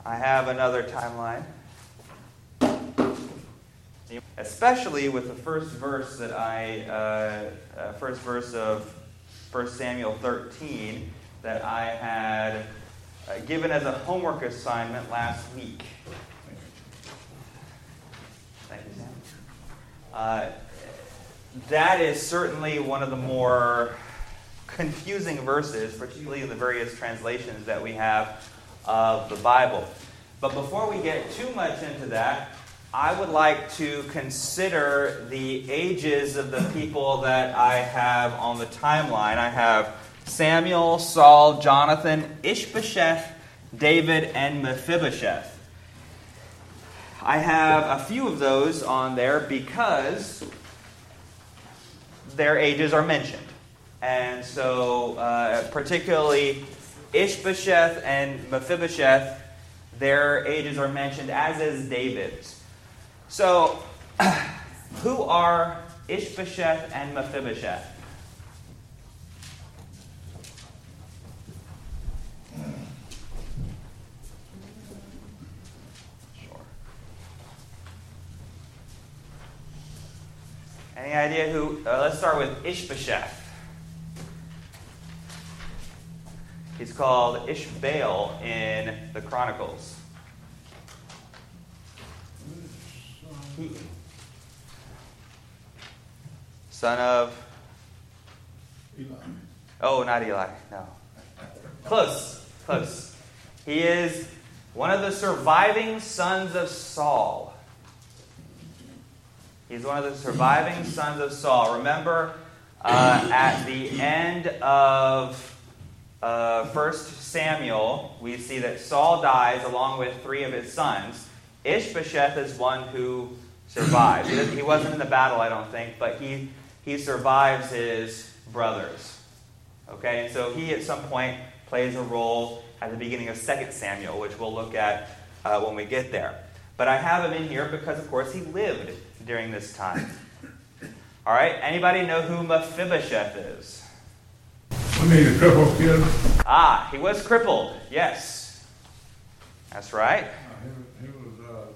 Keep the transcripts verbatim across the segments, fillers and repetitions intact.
I have another timeline. Especially with the first verse that I, uh, uh, first verse of First Samuel thirteen that I had uh, given as a homework assignment last week. Thank you, Sam. Uh, that is certainly one of the more confusing verses, particularly in the various translations that we have of the Bible. But before we get too much into that, I would like to consider the ages of the people that I have on the timeline. I have Samuel, Saul, Jonathan, Ishbosheth, David, and Mephibosheth. I have a few of those on there because their ages are mentioned. And so, uh, particularly Ishbosheth and Mephibosheth, their ages are mentioned, as is David's. So, who are Ishbosheth and Mephibosheth? Sure. Any idea who? Uh, let's start with Ishbosheth. He's called Ishbaal in the Chronicles. He, son of? Eli. Oh, not Eli. No. Close. Close. He is one of the surviving sons of Saul. He's one of the surviving sons of Saul. Remember, uh, at the end of Uh, First Samuel, we see that Saul dies along with three of his sons. Ishbosheth is one who survives. He, he wasn't in the battle, I don't think, but he, he survives his brothers. Okay, and so he at some point plays a role at the beginning of Second Samuel, which we'll look at uh, when we get there. But I have him in here because, of course, he lived during this time. All right, anybody know who Mephibosheth is? I mean, a crippled kid. Ah, he was crippled. Yes. That's right. Uh, he, he was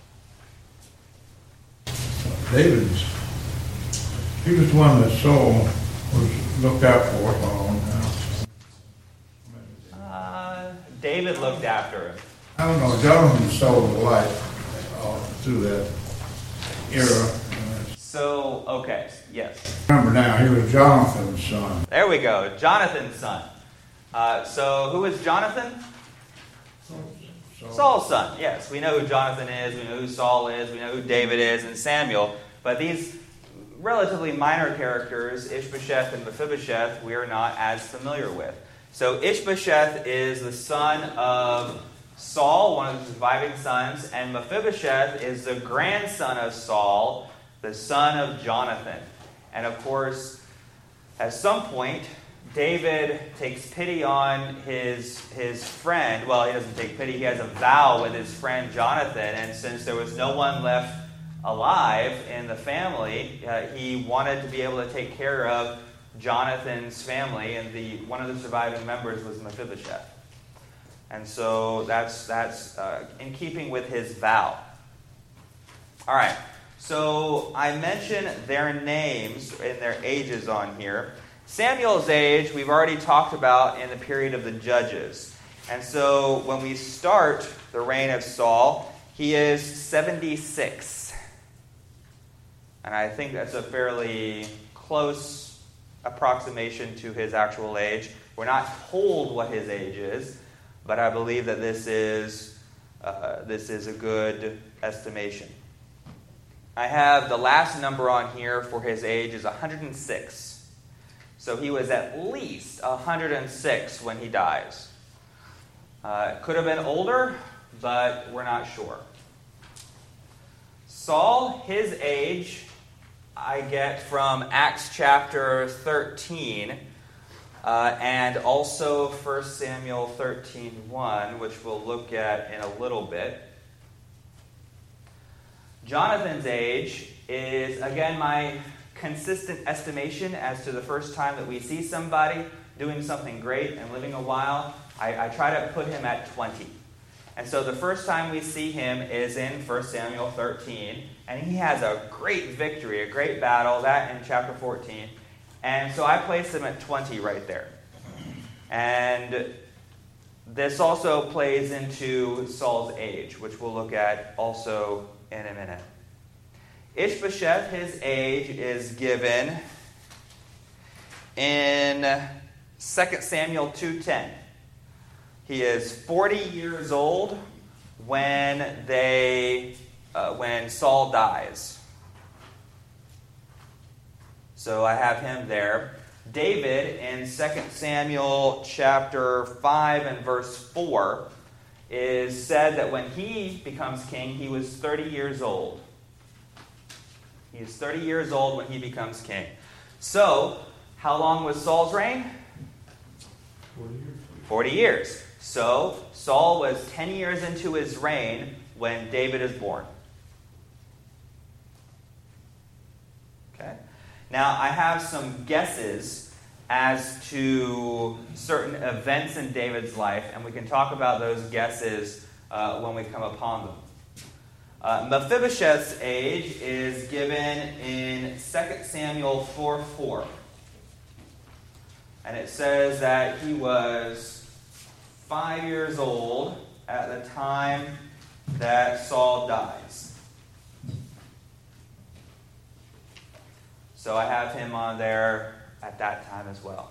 uh, David's. He was one that Saul was looked out for for a long time. Uh, David looked after him. I don't know. Jonathan saw the light uh, through that era. So, okay, yes. Remember now, he was Jonathan's son. There we go, Jonathan's son. Uh, so, who is Jonathan? Saul. Saul's son, yes. We know who Jonathan is, we know who Saul is, we know who David is, and Samuel. But these relatively minor characters, Ishbosheth and Mephibosheth, we are not as familiar with. So, Ishbosheth is the son of Saul, one of the surviving sons, and Mephibosheth is the grandson of Saul, the son of Jonathan. And of course, at some point, David takes pity on his, his friend. Well, he doesn't take pity. He has a vow with his friend Jonathan. And since there was no one left alive in the family, uh, he wanted to be able to take care of Jonathan's family. And the one of the surviving members was Mephibosheth. And so that's, that's uh, in keeping with his vow. All right. So I mentioned their names and their ages on here. Samuel's age we've already talked about in the period of the Judges. And so when we start the reign of Saul, he is seventy-six. And I think that's a fairly close approximation to his actual age. We're not told what his age is, but I believe that this is uh, this is a good estimation. I have the last number on here for his age is one hundred six. So he was at least one hundred six when he dies. Uh, could have been older, but we're not sure. Saul, his age, I get from Acts chapter thirteen, uh, and also First Samuel thirteen one, which we'll look at in a little bit. Jonathan's age is, again, my consistent estimation as to the first time that we see somebody doing something great and living a while. I, I try to put him at twenty. And so the first time we see him is in First Samuel thirteen, and he has a great victory, a great battle, that in chapter fourteen. And so I place him at twenty right there. And this also plays into Saul's age, which we'll look at also in a minute. Ishbosheth, his age is given in Second Samuel two ten. He is forty years old when they uh, when Saul dies. So I have him there. David in Second Samuel chapter five and verse four is said that when he becomes king, he was thirty years old. He is thirty years old when he becomes king. So, how long was Saul's reign? forty years. forty years. So, Saul was ten years into his reign when David is born. Okay. Now, I have some guesses as to certain events in David's life, and we can talk about those guesses uh, when we come upon them. Uh, Mephibosheth's age is given in Second Samuel four four. And it says that he was five years old at the time that Saul dies. So I have him on there at that time as well.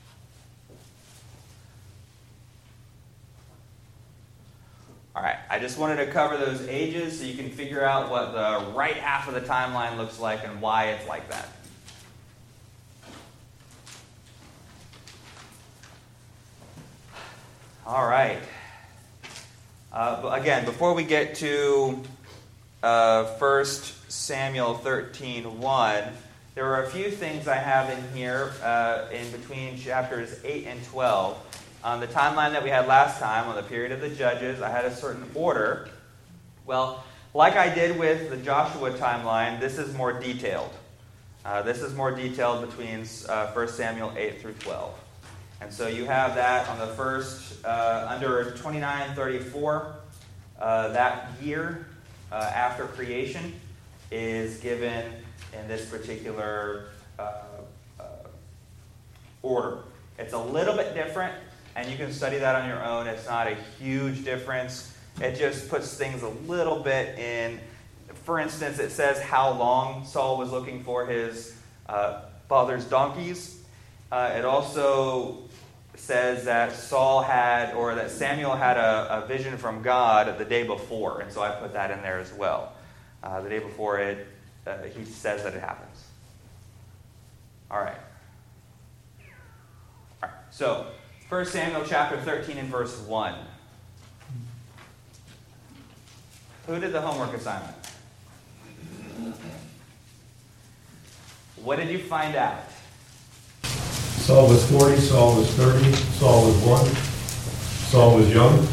All right, I just wanted to cover those ages so you can figure out what the right half of the timeline looks like and why it's like that. All right. Uh, but again, before we get to uh, First Samuel thirteen one, there are a few things I have in here uh, in between chapters eight and twelve. On the timeline that we had last time, on the period of the judges, I had a certain order. Well, like I did with the Joshua timeline, this is more detailed. Uh, this is more detailed between uh, First Samuel eight through twelve. And so you have that on the first, uh, under twenty-nine thirty-four, uh, that year uh, after creation is given in this particular uh, uh, order. It's a little bit different, and you can study that on your own. It's not a huge difference. It just puts things a little bit in. For instance, it says how long Saul was looking for his uh, father's donkeys. Uh, it also says that Saul had, or that Samuel had a, a vision from God the day before, and so I put that in there as well. Uh, the day before it, uh, he says that it happens. All right. All right. So, First Samuel chapter thirteen and verse one. Who did the homework assignment? What did you find out? Saul was forty, Saul was thirty, Saul was one, Saul was young.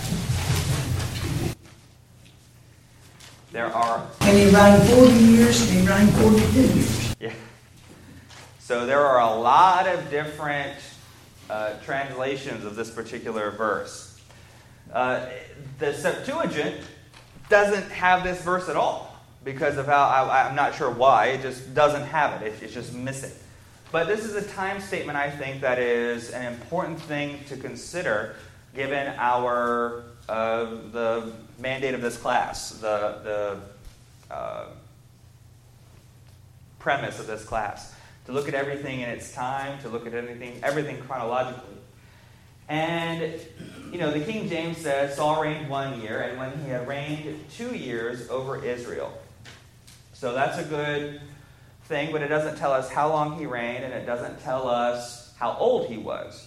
There are... And he reigned forty years, and he reigned forty-two years. Yeah. So there are a lot of different uh, translations of this particular verse. Uh, the Septuagint doesn't have this verse at all because of how, I, I'm not sure why, it just doesn't have it. it. It's just missing. But this is a time statement, I think, that is an important thing to consider given our uh, the mandate of this class, the, the uh, premise of this class, to look at everything in its time, to look at anything, everything chronologically. And, you know, the King James says Saul reigned one year, and when he had reigned two years over Israel. So that's a good thing, but it doesn't tell us how long he reigned, and it doesn't tell us how old he was.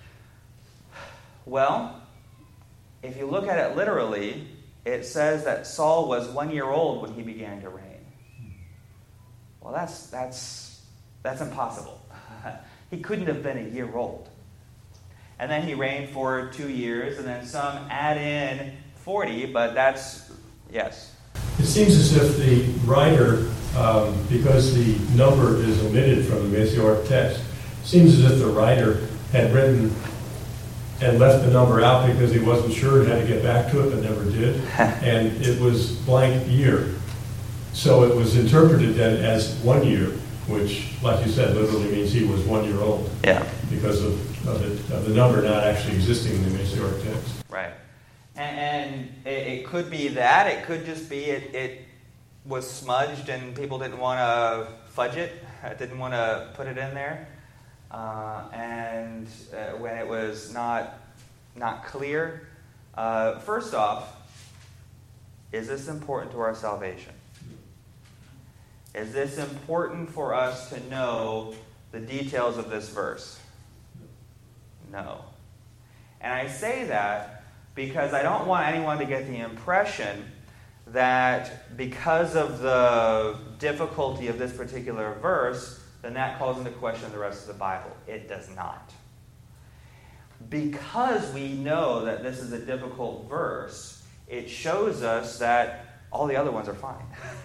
Well, if you look at it literally, it says that Saul was one year old when he began to reign. Well, that's that's that's impossible. He couldn't have been a year old. And then he reigned for two years, and then some add in forty, but that's, yes. It seems as if the writer, um, because the number is omitted from the Masoretic text, seems as if the writer had written and left the number out because he wasn't sure and had to get back to it, but never did. And it was blank year. So it was interpreted then as one year, which, like you said, literally means he was one year old. Yeah. Because of, of, it, of the number not actually existing in the Masoretic text. Right. And, and it, it could be that. It could just be it, it was smudged and people didn't want to fudge it, didn't want to put it in there. Uh, and uh, when it was not not clear, uh, first off, is this important to our salvation? Is this important for us to know the details of this verse? No. And I say that because I don't want anyone to get the impression that because of the difficulty of this particular verse, then that calls into question the rest of the Bible. It does not. Because we know that this is a difficult verse, it shows us that all the other ones are fine.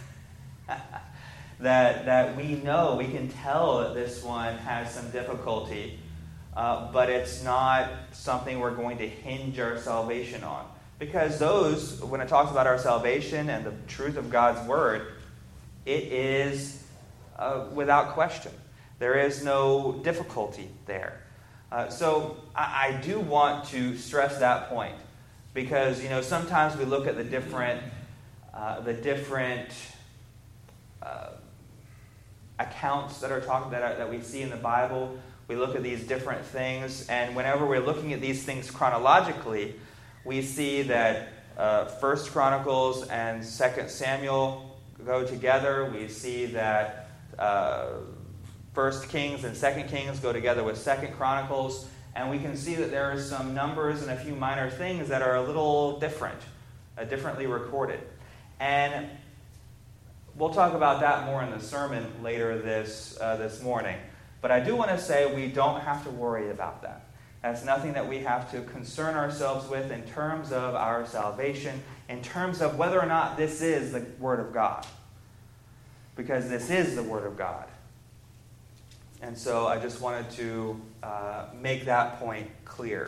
that, that we know, we can tell that this one has some difficulty, uh, but it's not something we're going to hinge our salvation on. Because those, when it talks about our salvation and the truth of God's Word, it is uh, without question. There is no difficulty there. Uh, so I, I do want to stress that point. Because, you know, sometimes we look at the different, uh, the different uh, accounts that are talking that, are, that we see in the Bible. We look at these different things, and whenever we're looking at these things chronologically, we see that uh, First Chronicles and Second Samuel go together. We see that uh, First Kings and Second Kings go together with Second Chronicles. And we can see that there are some numbers and a few minor things that are a little different, uh, differently recorded. And we'll talk about that more in the sermon later this, uh, this morning. But I do want to say we don't have to worry about that. That's nothing that we have to concern ourselves with in terms of our salvation, in terms of whether or not this is the Word of God. Because this is the Word of God. And so I just wanted to uh, make that point clear.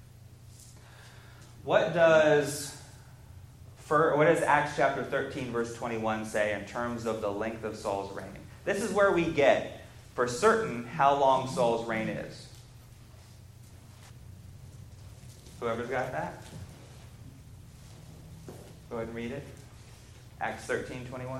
What does, for, what does Acts chapter thirteen, verse twenty-one say in terms of the length of Saul's reign? This is where we get, for certain, how long Saul's reign is. Whoever's got that? Go ahead and read it. Acts thirteen, twenty-one.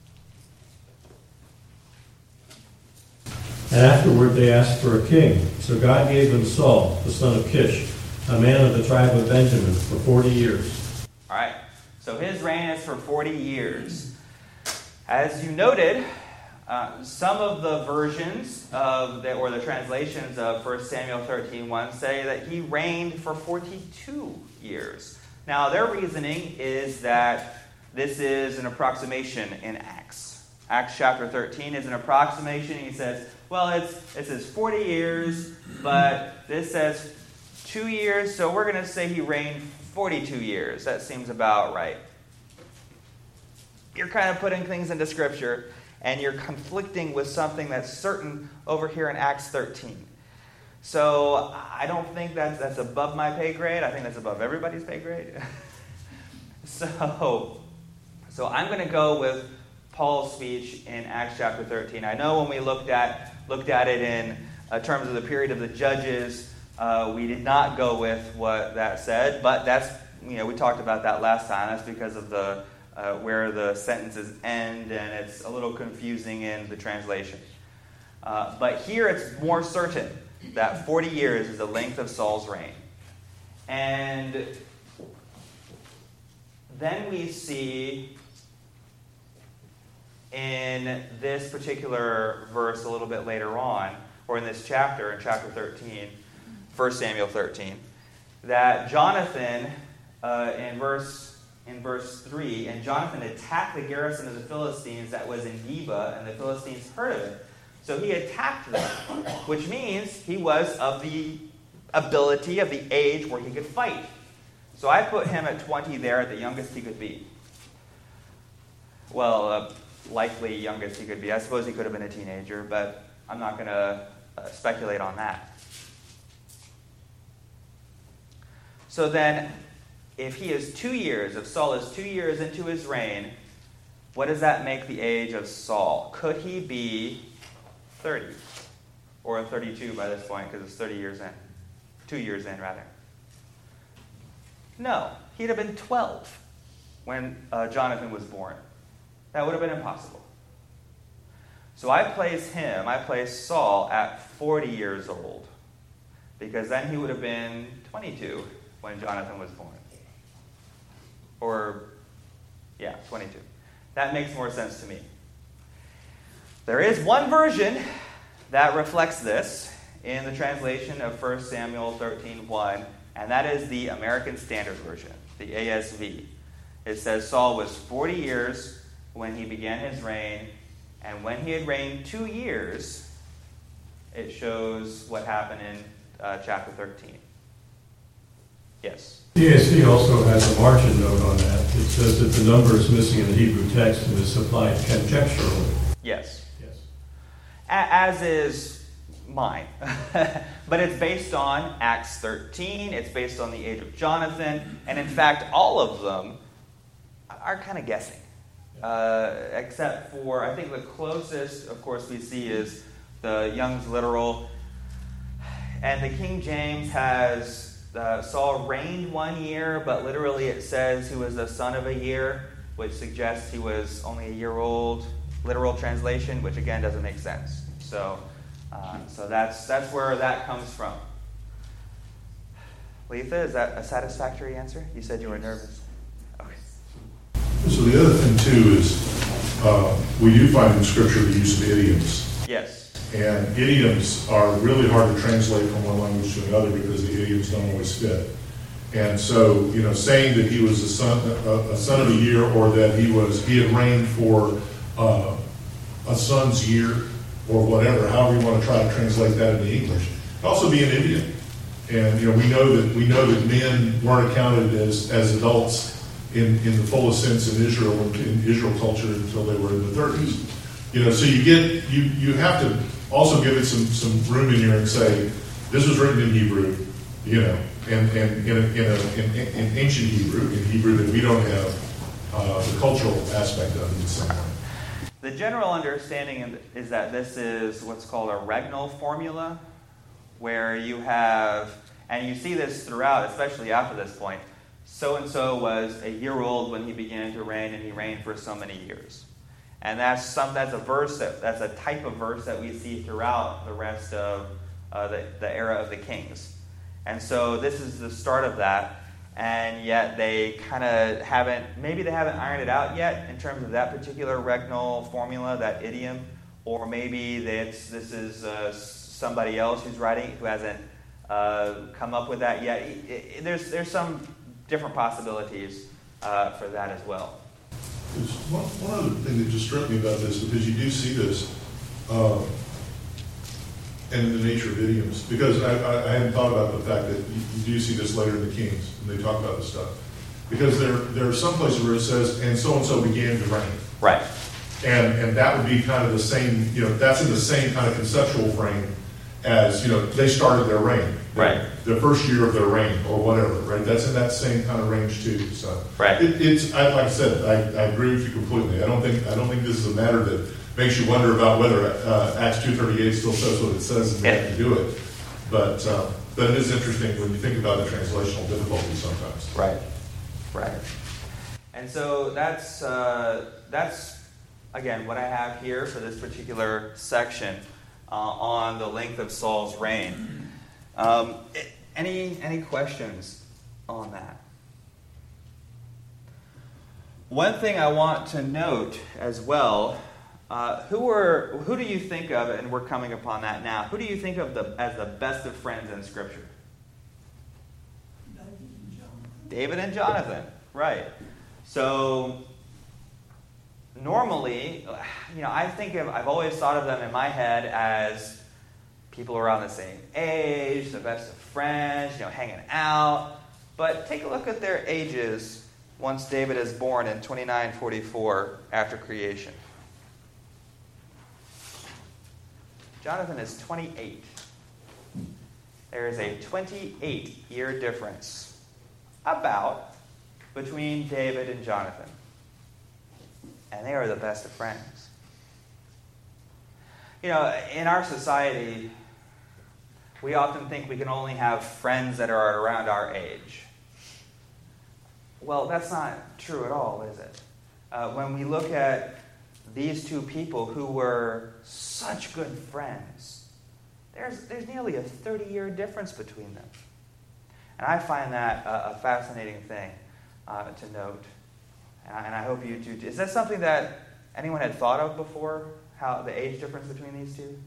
And afterward they asked for a king. So God gave them Saul, the son of Kish, a man of the tribe of Benjamin, for forty years. All right. So his reign is for forty years. As you noted, uh, some of the versions of the, or the translations of First Samuel thirteen one say that he reigned for forty-two years. Now, their reasoning is that this is an approximation in Acts. Acts chapter thirteen is an approximation. He says, well, it's it says forty years, but this says two years, so we're going to say he reigned forty-two years. That seems about right. You're kind of putting things into Scripture, and you're conflicting with something that's certain over here in Acts thirteen. So I don't think that's, that's above my pay grade. I think that's above everybody's pay grade. so, so I'm going to go with Paul's speech in Acts chapter thirteen. I know when we looked at looked at it in uh, terms of the period of the judges, uh, we did not go with what that said, but that's, you know, we talked about that last time. That's because of the uh, where the sentences end, and it's a little confusing in the translation. Uh, but here it's more certain that forty years is the length of Saul's reign. And then we see in this particular verse a little bit later on, or in this chapter, in chapter thirteen, First Samuel thirteen, that Jonathan, uh, in verse in verse three, and Jonathan attacked the garrison of the Philistines that was in Geba, and the Philistines heard of it. So he attacked them, which means he was of the ability, of the age where he could fight. So I put him at twenty there, at the youngest he could be. Well, uh, likely youngest he could be. I suppose he could have been a teenager, but I'm not going to uh, speculate on that. So then, if he is two years, if Saul is two years into his reign, what does that make the age of Saul? Could he be thirty? Or thirty-two by this point, because it's thirty years in. Two years in, rather. No, he'd have been twelve when uh, Jonathan was born. That would have been impossible. So I place him, I place Saul at forty years old, because then he would have been twenty-two when Jonathan was born. Or, yeah, twenty-two. That makes more sense to me. There is one version that reflects this in the translation of First Samuel thirteen one, and that is the American Standard Version, the A S V. It says Saul was forty years when he began his reign, and when he had reigned two years, it shows what happened in uh, chapter thirteen. Yes? The A S V also has a margin note on that. It says that the number is missing in the Hebrew text and is supplied conjecturally. Yes. Yes. A- as is mine. But it's based on Acts thirteen, it's based on the age of Jonathan, and in fact, all of them are kind of guessing. Uh, except for, I think the closest, of course, we see is the Young's Literal. And the King James has uh, Saul reigned one year, but literally it says he was the son of a year, which suggests he was only a year old. Literal translation, which again doesn't make sense. So, uh, so that's that's where that comes from. Letha, is that a satisfactory answer? You said you were nervous. Okay. So the other thing too is uh, we do find in Scripture the use of idioms. Yes. And idioms are really hard to translate from one language to another because the idioms don't always fit. And so, you know, saying that he was a son, a, a son of a year, or that he was he had reigned for uh, a son's year, or whatever, however you want to try to translate that into English, could also be an idiom. And you know, we know that we know that men weren't accounted as as adults in, in the fullest sense in Israel in Israel culture until they were in the thirties. You know, so you get you you have to also give it some some room in here and say this was written in Hebrew, you know, and and in a, in, a, in, in ancient Hebrew, in Hebrew that we don't have uh, the cultural aspect of it in the same way. The general understanding is that this is what's called a regnal formula, where you have, and you see this throughout, especially after this point, so-and-so was a year old when he began to reign, and he reigned for so many years. And that's some that's a verse, that, that's a type of verse that we see throughout the rest of uh, the, the era of the kings. And so this is the start of that, and yet they kind of haven't, maybe they haven't ironed it out yet in terms of that particular regnal formula, that idiom, or maybe that's, this is uh, somebody else who's writing who hasn't uh, come up with that yet. It, it, there's, there's some different possibilities uh, for that as well. There's one, one other thing that just struck me about this, because you do see this, uh, and in the nature of idioms, because I, I, I hadn't thought about the fact that you, you do see this later in the Kings, when they talk about this stuff. Because there, there are some places where it says, and so-and-so began to reign. Right. And and that would be kind of the same, you know, that's in the same kind of conceptual frame as, you know, they started their reign. Right. The first year of their reign, or whatever, right? That's in that same kind of range too. So right. It, it's I, like I said, I, I agree with you completely. I don't think I don't think this is a matter that makes you wonder about whether uh, Acts two thirty-eight still says what it says and we have to do it. But uh, but it is interesting when you think about the translational difficulties sometimes. Right. Right. And so that's uh, that's again what I have here for this particular section uh, on the length of Saul's reign. Um, any any questions on that? One thing I want to note as well, uh, who are who do you think of, and we're coming upon that now, who do you think of the, as the best of friends in Scripture? David and Jonathan, right. So normally, you know, I think of, I've always thought of them in my head as people around the same age, the best of friends, you know, hanging out. But take a look at their ages once David is born in twenty-nine forty-four after creation. Jonathan is twenty-eight. There is a twenty-eight year difference about between David and Jonathan. And they are the best of friends. You know, in our society, we often think we can only have friends that are around our age. Well, that's not true at all, is it? Uh, when we look at these two people who were such good friends, there's, there's nearly a thirty-year difference between them. And I find that a, a fascinating thing uh, to note. And I, and I hope you do. Is that something that anyone had thought of before, how the age difference between these two?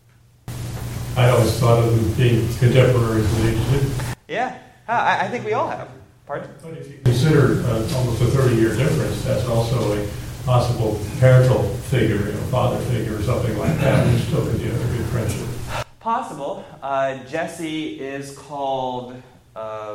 I always thought of them being contemporaries in age too. Yeah, I, I think we all have. Pardon? But if you consider uh, almost a thirty-year difference, that's also a possible parental figure, you know, father figure or something like that, which still could be a good friendship. Possible. Uh, Jesse is called uh,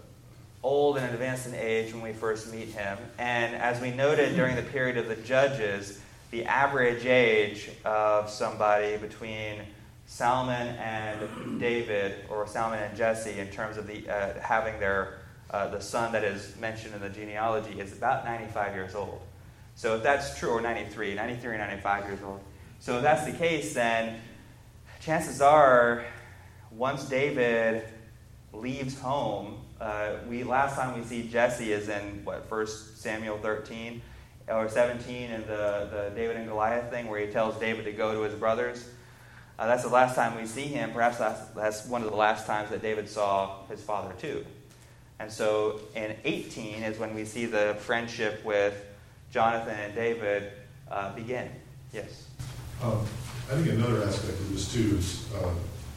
old and advanced in age when we first meet him. And as we noted during the period of the Judges, the average age of somebody between Solomon and David, or Solomon and Jesse, in terms of the uh, having their uh, the son that is mentioned in the genealogy, is about ninety-five years old. So if that's true, or ninety-three, ninety-three or ninety-five years old. So if that's the case, then chances are, once David leaves home, uh, we last time we see Jesse is in what, First Samuel thirteen or seventeen, in the, the David and Goliath thing, where he tells David to go to his brothers. Uh, that's the last time we see him. Perhaps that's, that's one of the last times that David saw his father too. And so in eighteen is when we see the friendship with Jonathan and David uh, begin. Yes? Um, I think another aspect of this too is uh,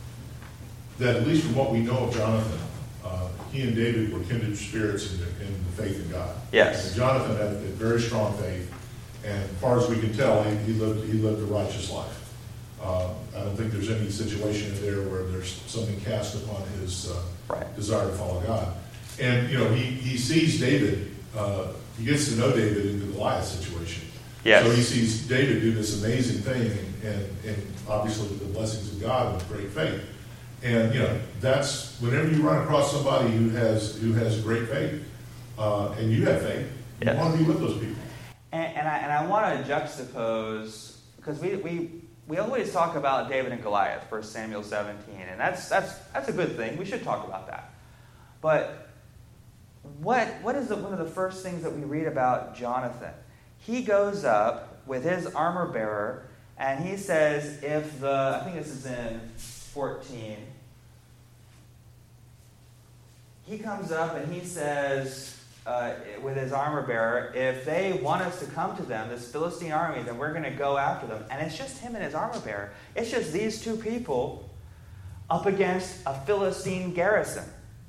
that at least from what we know of Jonathan, uh, he and David were kindred spirits in the, in the faith in God. Yes. And Jonathan had a very strong faith, and as far as we can tell, he, he lived he lived a righteous life. Uh, I don't think there's any situation in there where there's something cast upon his uh, right. desire to follow God. And you know, he he sees David. Uh, he gets to know David in the Goliath situation. Yes. So he sees David do this amazing thing, and, and, and obviously with the blessings of God with great faith. And you know, that's whenever you run across somebody who has who has great faith, uh, and you have faith, yes. you want to be with those people. And, and I and I want to juxtapose, because we we we always talk about David and Goliath, First Samuel seventeen, and that's that's that's a good thing. We should talk about that. But what what is the, one of the first things that we read about Jonathan? He goes up with his armor bearer, and he says, if the, I think this is in fourteen, he comes up and he says, uh, with his armor bearer, if they want us to come to them, this Philistine army, then we're going to go after them. And it's just him and his armor bearer. It's just these two people up against a Philistine garrison.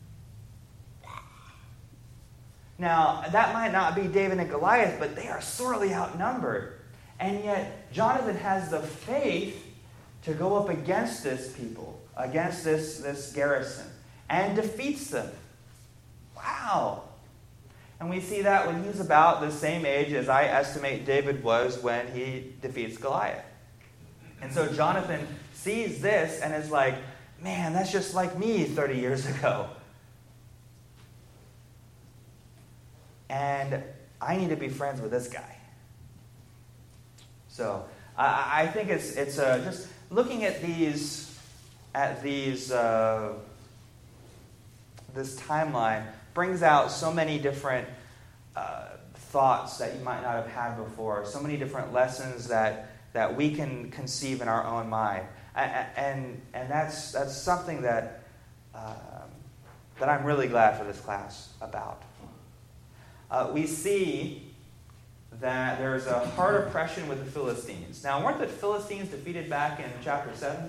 Now, that might not be David and Goliath, but they are sorely outnumbered. And yet, Jonathan has the faith to go up against this people, against this, this garrison, and defeats them. Wow! And we see that when he's about the same age as I estimate David was when he defeats Goliath. And so Jonathan sees this and is like, man, that's just like me thirty years ago. And I need to be friends with this guy. So I, I think it's it's uh, just looking at these at these uh, this timeline brings out so many different uh, thoughts that you might not have had before. So many different lessons that that we can conceive in our own mind, and and, and that's that's something that uh, that I'm really glad for this class about. Uh, we see that there's a hard oppression with the Philistines. Now, weren't the Philistines defeated back in chapter seven?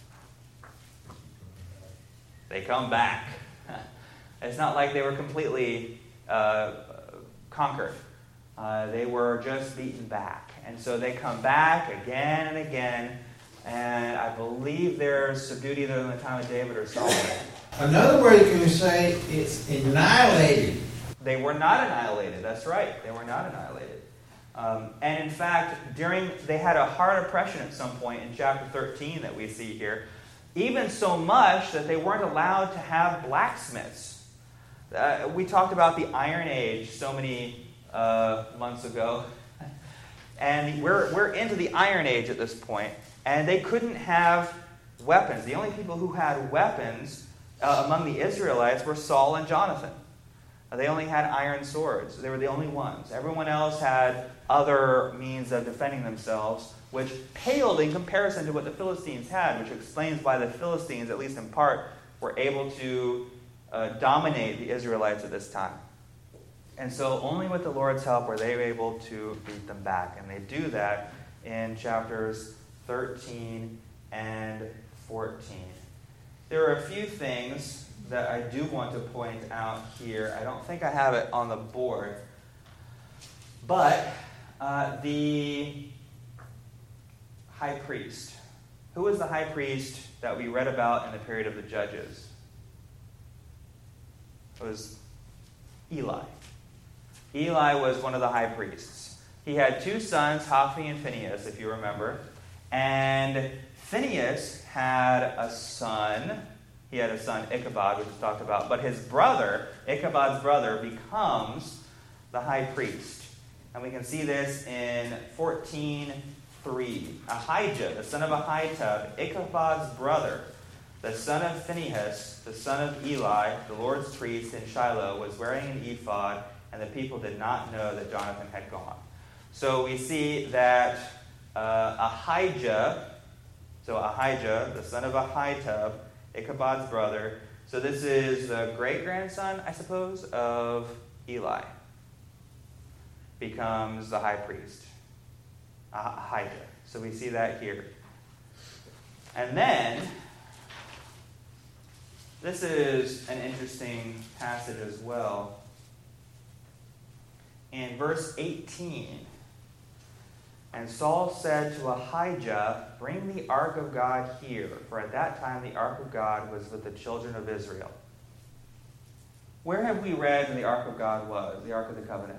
They come back. It's not like they were completely uh, conquered. Uh, they were just beaten back. And so they come back again and again, and I believe they're subdued either in the time of David or Solomon. Another word you can say, it's annihilated. They were not annihilated. That's right. They were not annihilated. Um, and in fact, during they had a hard oppression at some point in chapter thirteen that we see here, even so much that they weren't allowed to have blacksmiths. Uh, we talked about the Iron Age so many uh, months ago. And we're, we're into the Iron Age at this point, and they couldn't have weapons. The only people who had weapons uh, among the Israelites were Saul and Jonathan. Uh, they only had iron swords. They were the only ones. Everyone else had other means of defending themselves, which paled in comparison to what the Philistines had, which explains why the Philistines, at least in part, were able to uh, dominate the Israelites at this time. And so only with the Lord's help were they able to beat them back. And they do that in chapters thirteen and fourteen. There are a few things that I do want to point out here. I don't think I have it on the board. But uh, the high priest. Who was the high priest that we read about in the period of the Judges? It was Eli. Eli was one of the high priests. He had two sons, Hophni and Phinehas, if you remember. And Phinehas had a son. He had a son, Ichabod, which we talked about. But his brother, Ichabod's brother, becomes the high priest. And we can see this in fourteen three. Ahijah, the son of Ahitub, Ichabod's brother, the son of Phinehas, the son of Eli, the Lord's priest in Shiloh, was wearing an ephod, and the people did not know that Jonathan had gone. So we see that uh, Ahijah, so Ahijah, the son of Ahitub, Ichabod's brother, so this is the great-grandson, I suppose, of Eli, becomes the high priest, Ahijah. So we see that here. And then, this is an interesting passage as well. In verse eighteen, and Saul said to Ahijah, "Bring the ark of God here, for at that time the ark of God was with the children of Israel." Where have we read that the ark of God was, the ark of the covenant?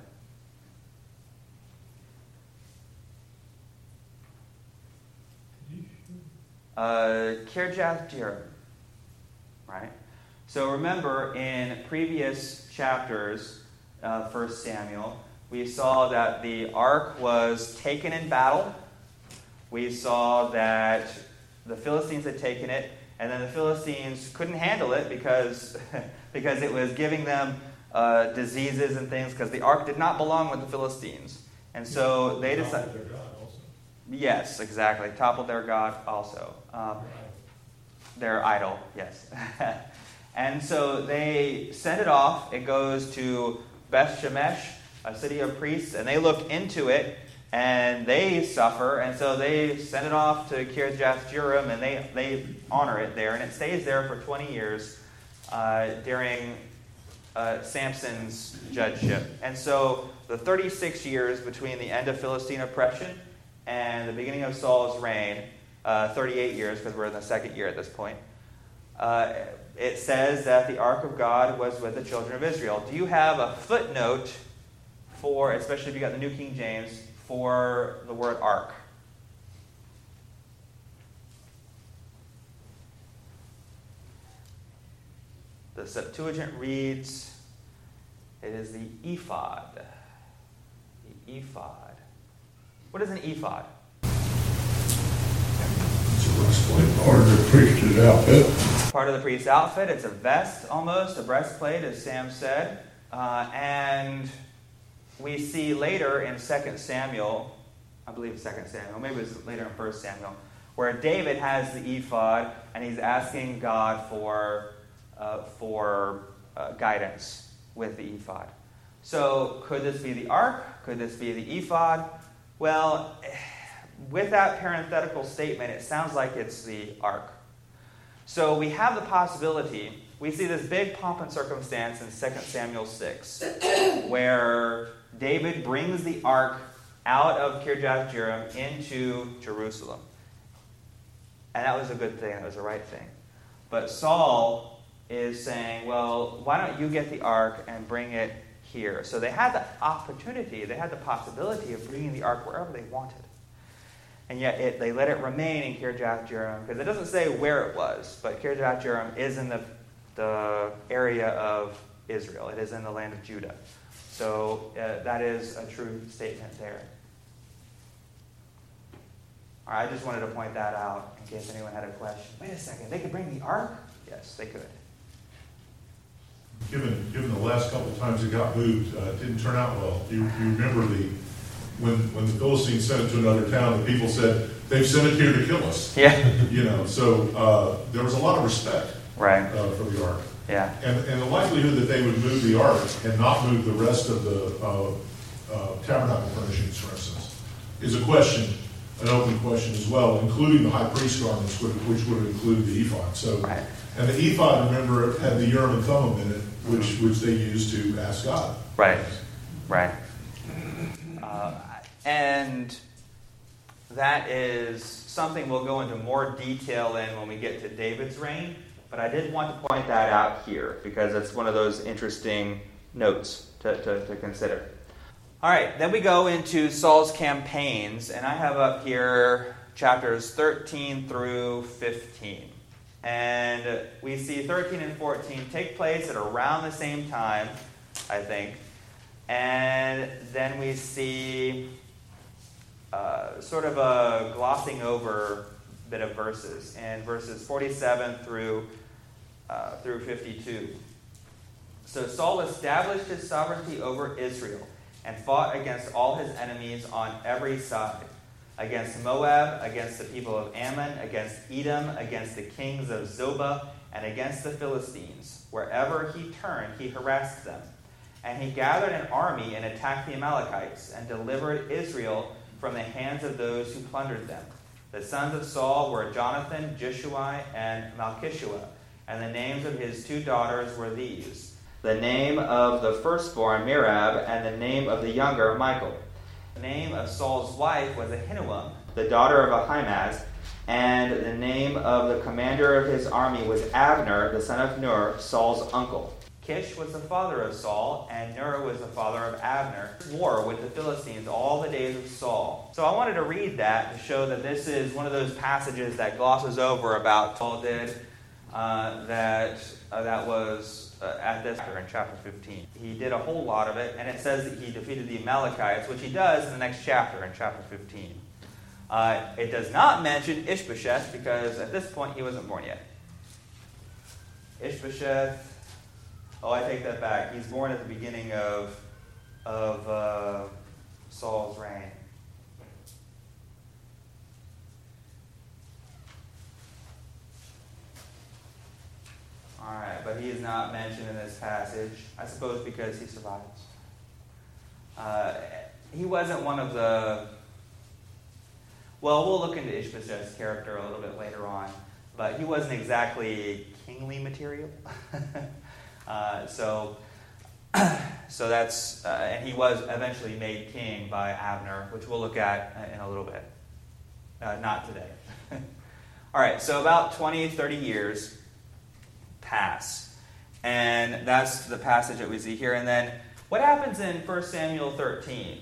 Uh, Kirjath Jearim, right? So remember, in previous chapters, uh, First Samuel, we saw that the ark was taken in battle. We saw that the Philistines had taken it, and then the Philistines couldn't handle it because, because it was giving them uh, diseases and things, because the ark did not belong with the Philistines. And so they decided... Yes, exactly. Toppled their god also. Um, their idol, yes. And so they send it off. It goes to Beth Shemesh, a city of priests, and they look into it, and they suffer, and so they send it off to Kirjath Jearim, and they, they honor it there, and it stays there for twenty years uh, during uh, Samson's judgeship. And so the thirty-six years between the end of Philistine oppression and the beginning of Saul's reign, uh, thirty-eight years, because we're in the second year at this point, uh, it says that the ark of God was with the children of Israel. Do you have a footnote for, especially if you got the New King James, for the word ark? The Septuagint reads, it is the ephod. The ephod. What is an ephod? Part of the priest's outfit. Part of the priest's outfit. It's a vest almost, a breastplate, as Sam said. Uh, and we see later in Second Samuel, I believe it's Second Samuel, maybe it's later in First Samuel, where David has the ephod and he's asking God for, uh, for uh, guidance with the ephod. So could this be the ark? Could this be the ephod? Well, with that parenthetical statement, it sounds like it's the ark. So we have the possibility, we see this big pomp and circumstance in Second Samuel six, where David brings the ark out of Kirjath Jearim into Jerusalem. And that was a good thing, that was the right thing. But Saul is saying, well, why don't you get the ark and bring it here? So they had the opportunity, they had the possibility of bringing the ark wherever they wanted. And yet it, they let it remain in Kirjath Jearim, because it doesn't say where it was, but Kirjath Jearim is in the, the area of Israel. It is in the land of Judah. So uh, that is a true statement there. All right, I just wanted to point that out in case anyone had a question. Wait a second, they could bring the ark? Yes, they could. Given, given the last couple of times it got moved, uh, it didn't turn out well. You, you remember the, when, when the Philistines sent it to another town, the people said, they've sent it here to kill us. Yeah. You know, so uh, there was a lot of respect Right. uh, for the ark. Yeah. And, and the likelihood that they would move the ark and not move the rest of the uh, uh, tabernacle furnishings, for instance, is a question, an open question as well, including the high priest garments, which, which would include the ephod. So, Right. and the ephod, remember, had the Urim and Thummim in it, which which they used to ask God. Right. Right. Uh, and that is something we'll go into more detail in when we get to David's reign. But I did want to point that out here because it's one of those interesting notes to, to, to consider. All right, then we go into Saul's campaigns, and I have up here chapters thirteen through fifteen. And we see thirteen and fourteen take place at around the same time, I think. And then we see uh, sort of a glossing over bit of verses, and verses forty-seven through uh, through fifty-two. So Saul established his sovereignty over Israel and fought against all his enemies on every side, against Moab, against the people of Ammon, against Edom, against the kings of Zobah, and against the Philistines. Wherever he turned, he harassed them. And he gathered an army and attacked the Amalekites, and delivered Israel from the hands of those who plundered them. The sons of Saul were Jonathan, Jeshua, and Malchishua, and the names of his two daughters were these: the name of the firstborn Merab, and the name of the younger Michal. The name of Saul's wife was Ahinoam, the daughter of Ahimaaz, and the name of the commander of his army was Abner, the son of Ner, Saul's uncle. Kish was the father of Saul, and Ner was the father of Abner. War with the Philistines all the days of Saul. So I wanted to read that to show that this is one of those passages that glosses over about Saul did, uh, that uh, that was uh, at this in chapter fifteen. He did a whole lot of it, and it says that he defeated the Amalekites, which he does in the next chapter, in chapter fifteen. Uh, it does not mention Ishbosheth, because at this point he wasn't born yet. Ishbosheth, oh, I take that back. He's born at the beginning of, of uh, Saul's reign. All right, but he is not mentioned in this passage, I suppose because he survives. Uh, he wasn't one of the... Well, we'll look into Ishbosheth's character a little bit later on, but he wasn't exactly kingly material. uh, so, so that's... Uh, and he was eventually made king by Abner, which we'll look at in a little bit. Uh, not today. All right, so about twenty, thirty years pass. And that's the passage that we see here. And then what happens in First Samuel thirteen?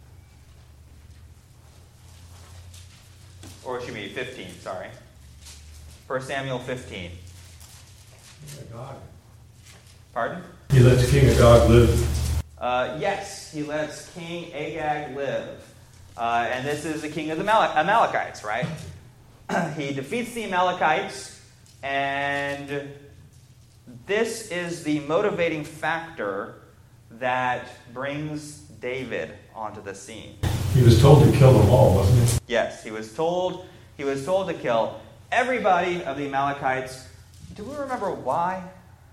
Or it should be fifteen, sorry. First Samuel fifteen. Agag. Pardon? He lets King Agag live. Uh, yes, he lets King Agag live. Uh, and this is the king of the Amal- Amalekites, right? He defeats the Amalekites, and this is the motivating factor that brings David onto the scene. He was told to kill them all, wasn't he? Yes, he was told he was told to kill everybody of the Amalekites. Do we remember why?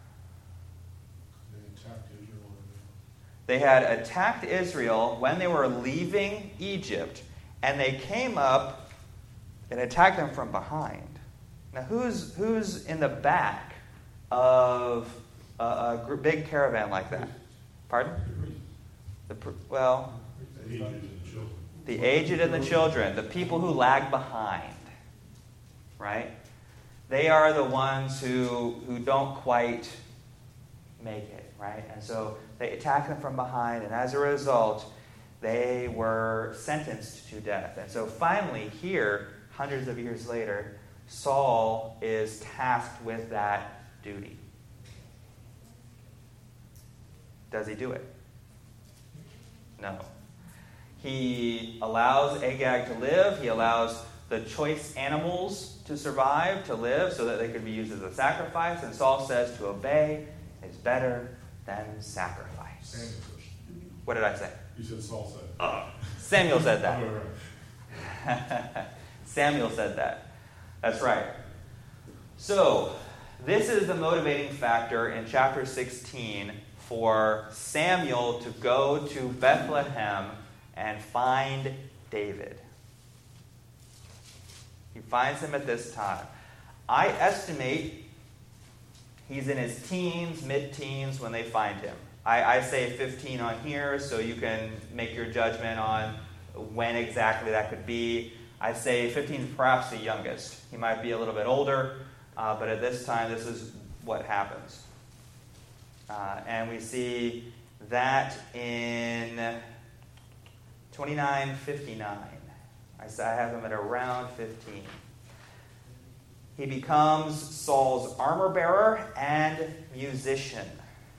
They attacked Israel. They had attacked Israel when they were leaving Egypt, and they came up and attacked them from behind. Now, who's who's in the back of a, a gr- big caravan like that? Pardon? The pr- well, The aged and the children. the aged and the children, the people who lag behind, right? They are the ones who who don't quite make it, right? And so they attack them from behind, and as a result, they were sentenced to death. And so finally, here, hundreds of years later, Saul is tasked with that duty. Does he do it? No. He allows Agag to live. He allows the choice animals to survive, to live, so that they could be used as a sacrifice. And Saul says to obey is better than sacrifice. Samuel. What did I say? You said Saul said. Uh, Samuel said that. Oh, right. Samuel said that. That's right. So, this is the motivating factor in chapter sixteen for Samuel to go to Bethlehem and find David. He finds him at this time. I estimate he's in his teens, mid-teens when they find him. I, I say fifteen on here, so you can make your judgment on when exactly that could be. I say fifteen is perhaps the youngest. He might be a little bit older, uh, but at this time, this is what happens. Uh, and we see that in twenty-nine fifty-nine. I say I have him at around fifteen. He becomes Saul's armor bearer and musician.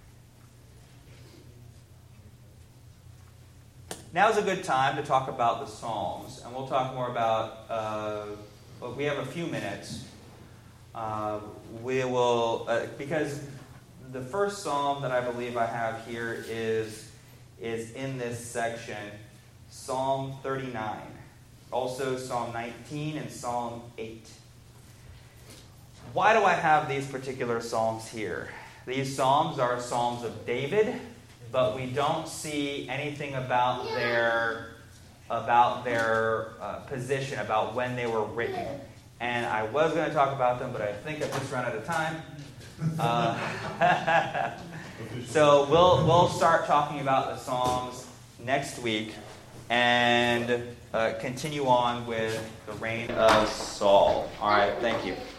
Now's a good time to talk about the Psalms, and we'll talk more about, uh, well, we have a few minutes. Uh, we will, uh, because the first Psalm that I believe I have here is, is in this section, Psalm thirty-nine. Also Psalm nineteen and Psalm eight. Why do I have these particular Psalms here? These Psalms are Psalms of David, but we don't see anything about their about their uh, position, about when they were written. And I was going to talk about them, but I think I've just run out of time. Uh, so we'll we'll start talking about the Psalms next week and uh, continue on with the reign of Saul. All right, thank you.